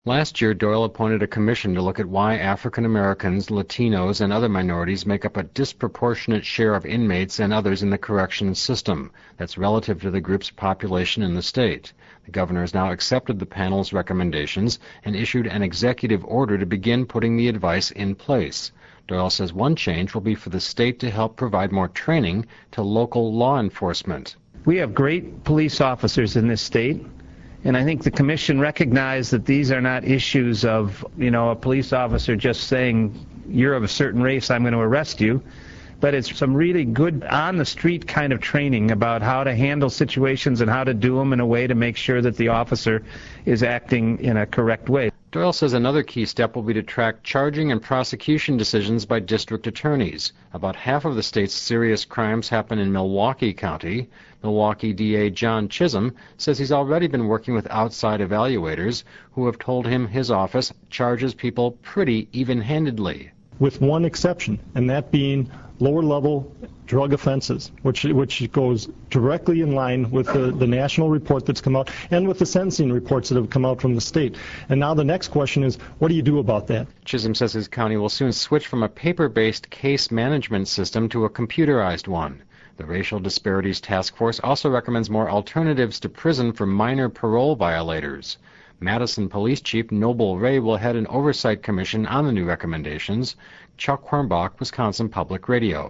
Last year, Doyle appointed a commission to look at why African Americans, Latinos, and other minorities make up a disproportionate share of inmates and others in the corrections system. That's relative to the group's population in the state. The governor has now accepted the panel's recommendations and issued an executive order to begin putting the advice in place. Doyle says one change will be for the state to help provide more training to local law enforcement. We have great police officers in this state. And I think the commission recognized that these are not issues of, a police officer just saying, you're of a certain race, I'm going to arrest you. But it's some really good on-the-street kind of training about how to handle situations and how to do them in a way to make sure that the officer is acting in a correct way. Doyle says another key step will be to track charging and prosecution decisions by district attorneys. About half of the state's serious crimes happen in Milwaukee County. Milwaukee DA John Chisholm says he's already been working with outside evaluators who have told him his office charges people pretty even-handedly. With one exception, and that being lower-level drug offenses, which goes directly in line with the national report that's come out and with the sentencing reports that have come out from the state. And now the next question is, what do you do about that? Chisholm says his county will soon switch from a paper-based case management system to a computerized one. The Racial Disparities Task Force also recommends more alternatives to prison for minor parole violators. Madison Police Chief Noble Ray will head an oversight commission on the new recommendations. Chuck Hornbach, Wisconsin Public Radio.